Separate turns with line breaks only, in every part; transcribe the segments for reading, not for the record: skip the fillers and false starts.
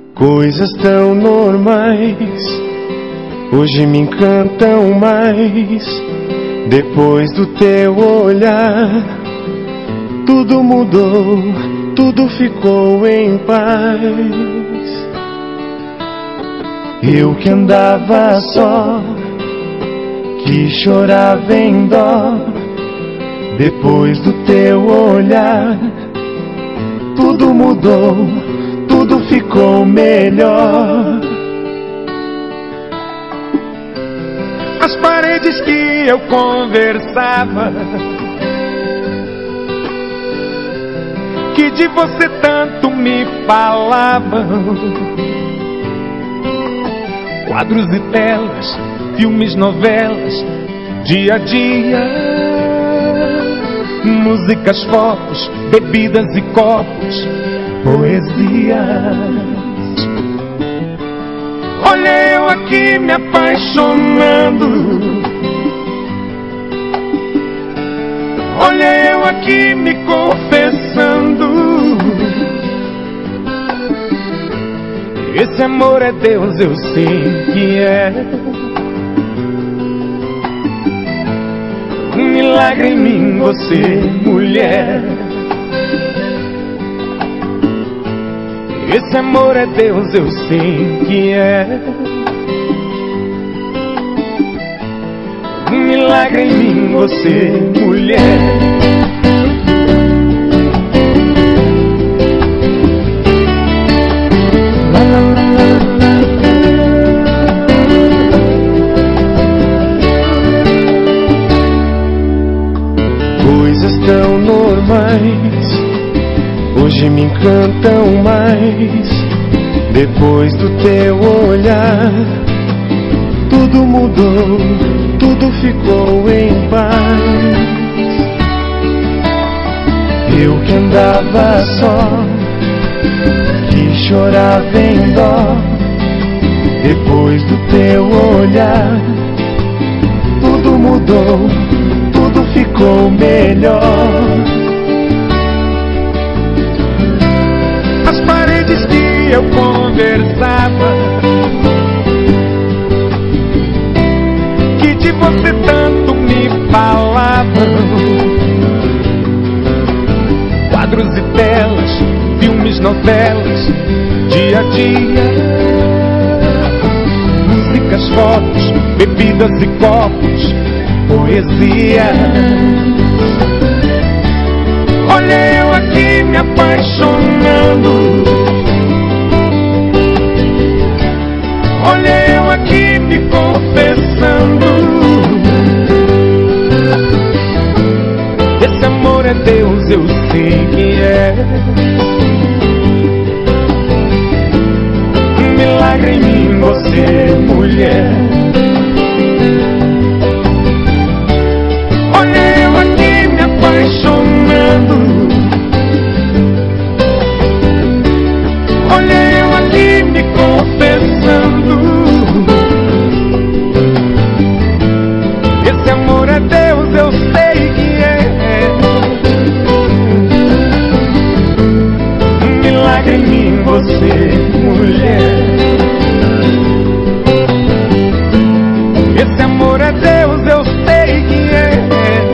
Coisas tão normais hoje me encantam mais. Depois do teu olhar, tudo mudou, tudo ficou em paz. Eu que andava só, que chorava em dó, depois do teu olhar, tudo mudou, tudo ficou melhor. As paredes que eu conversava, que de você tanto me falavam, quadros e telas, filmes, novelas, dia a dia, músicas, fotos, bebidas e copos, poesias. Olha eu aqui me apaixonando, olha eu aqui me confessando. Esse amor é Deus, eu sei que é um milagre em mim, você, mulher. Esse amor é Deus, eu sei que é um milagre em mim, você, mulher. Coisas tão normais hoje me encantam mais. Depois do teu olhar, tudo mudou, tudo ficou em paz. Eu que andava só, que chorava em dó, depois do teu olhar, tudo mudou, tudo ficou melhor. As paredes que eu conversava, que de você tanto me falavam, quadros e telas, filmes, novelas, dia a dia, músicas, fotos, bebidas e copos, poesia. Olha eu aqui me apaixonando, olha eu aqui me confessando. Esse amor é Deus, eu sei que é um milagre em mim, você, mulher. Olha eu aqui me apaixonando, olha eu aqui me confessando. Esse amor é Deus, eu sei que é um milagre em mim, você, mulher. Esse amor é Deus, eu sei que é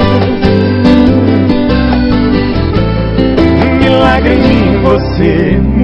um milagre em mim, você, mulher.